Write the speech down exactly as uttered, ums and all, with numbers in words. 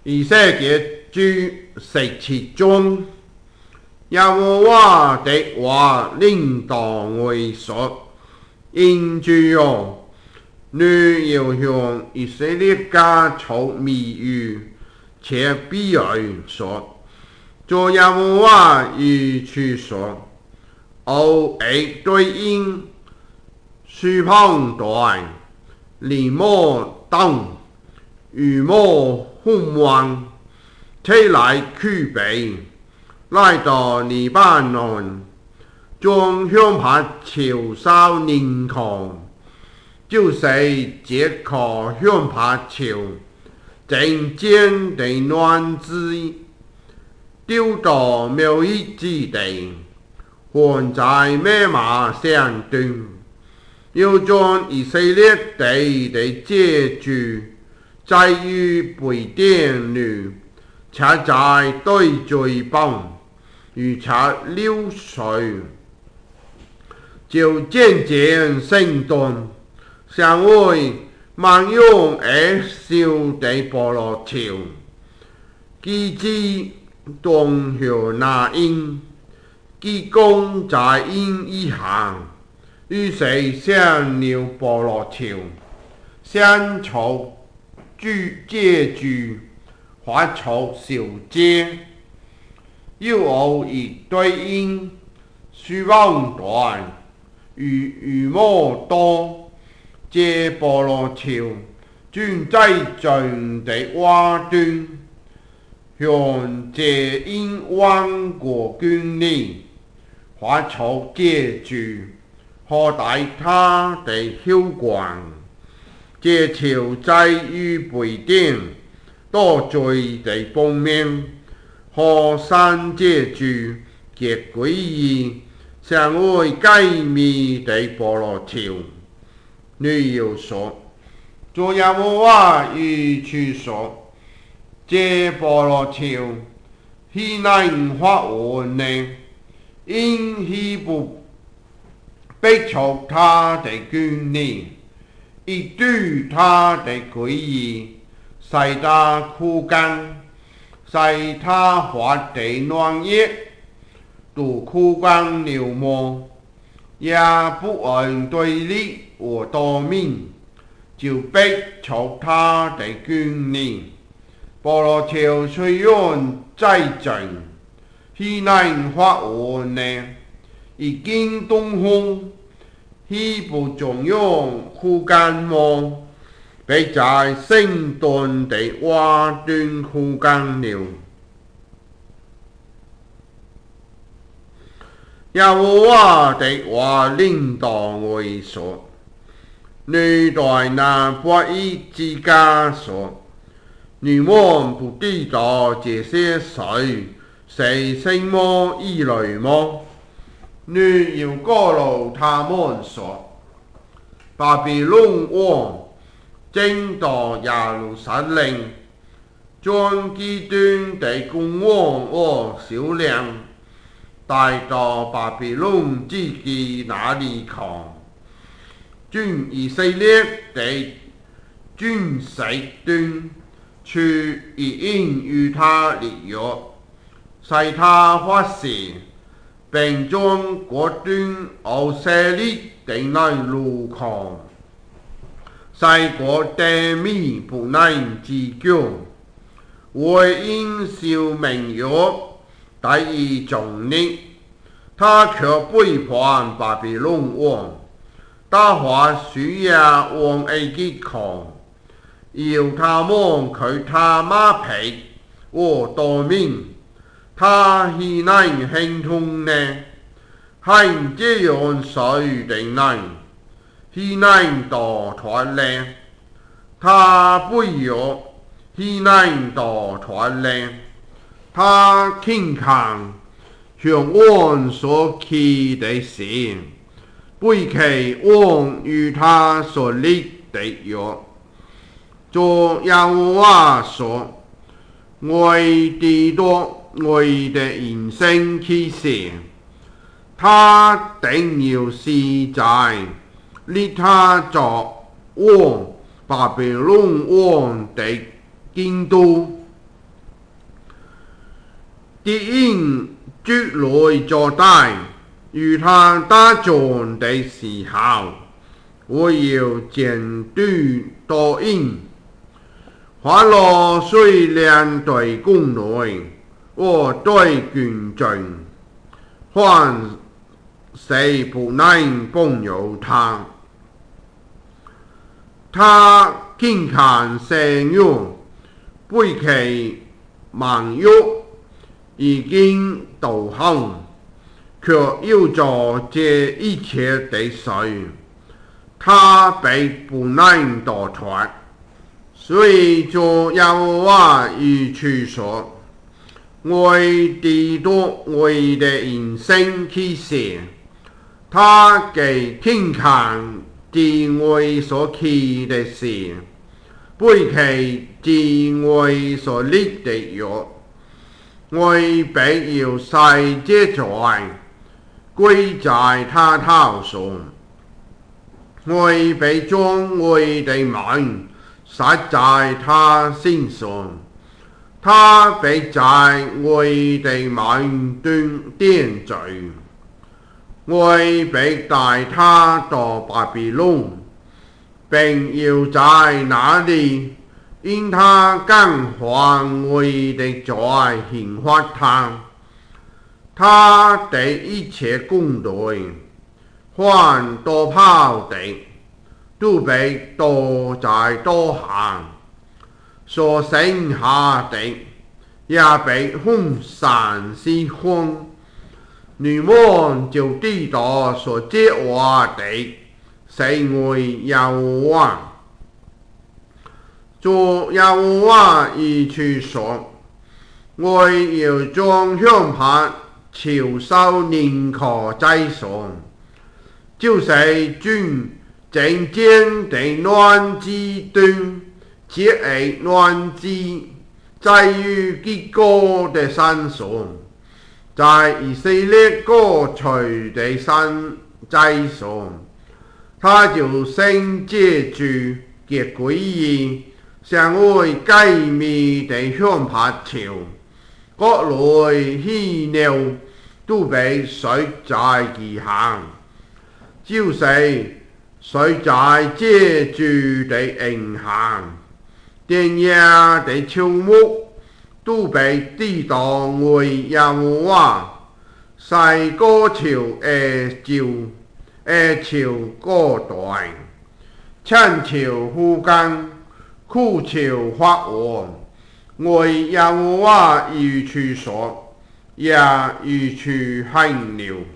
以色列居十七中，耶和华的话领导为说，因主哦，你要向以色列家求密语，且必然说，做耶和华如此说，我爱对应书旁代，利莫当，雨莫空望，起来去备，来到黎巴嫩，將香柏潮sau凝狂，就是這棵香柏潮，正尖地亂枝，丟到苗裔之地，還在咩馬上端，要將以色列地的借住，在於背典裏，且在對罪邦，如且流水，就漸漸生動，成為萬用而笑的菠蘿潮，基之東向那因，基功在因以下，於是上了菠蘿潮，香草借住，花草小街，要我以對應，書望短，如如摩多，借菠蘿潮，轉在盡的瓦端，向借因彎過捐利，花草借住，可帶他的囂光。這潮在於背典，多罪的封面，可山借住，結歸依，成為解密的菠蘿潮。你要說，做耶和華如此說，這菠蘿潮，豈能發完呢？因豈不逼促他的捐利？一度他的歸依，使他枯乾，使他發的嫩葉都枯乾了麼？也不按對立和多民，就逼促他的捐利。菠蘿潮雖然在盡，豈能發完呢？已經東風，豈不照樣枯乾麼？必在生動的瓦端枯乾了。耶和華的話領導為說，你對那不義之家說，你們不知道這些事是什麼意類麼？你要告訴他們說，巴比倫王進到耶路撒冷，將極端的君王和少年帶到巴比倫自己那裡去，將以色列的軍事端處一應與他立約，使他發誓，並將國端以色列的那路狂，使國地民不能自救，為因受名約得以壯烈，他卻背叛巴比倫王，打發書亞往埃及去，要他們去他馬匹和多民，他豈能行通呢？行這樣事的人，豈能逃脫呢？他背約，豈能逃脫呢？他傾強向王所起的誓，背棄王與他所立的約。做耶和華說，我知道我的人生起誓，他定要是在立他作王巴比倫王的京都， 敌人逐來坐低，與他打仗的時候，我要監督導引。花落雖然對攻來，我對軍陣，還是不能動搖他。他輕看聖約，背棄盟約，已經投降，卻要做這一切的事，他必不能逃脫。所以就耶和華如此說：我的多我的人生啟示，他既輕看自我所起的事，背棄自我所立的約，我必要使這罪歸在他頭上，我必將我的名撒在他身上，他必在我的名中定罪。我必帶他到巴比倫，並要在那裡因他更犯我的罪刑罰他。他的一切軍隊，還逃跑的，都被躲在刀下，所剩下的也被風散釋放。你們就知道所這話的是我耶和華。主耶和華如此說：我要將香柏燒燒寧可祭上，就是將真正的燔祭端，這一燔祭在於基哥的山上，在以色列各處的山祭上，他就聖潔主嘅歸義，向我計密的香柏燒，各類喜鳥都被睡在其下，就是睡在這主的蔭下，田野的草木都被地當為耶和華，使歌潮而照，而潮歌代，青潮枯乾，枯潮發黃。我耶和華如此說，也如此行了。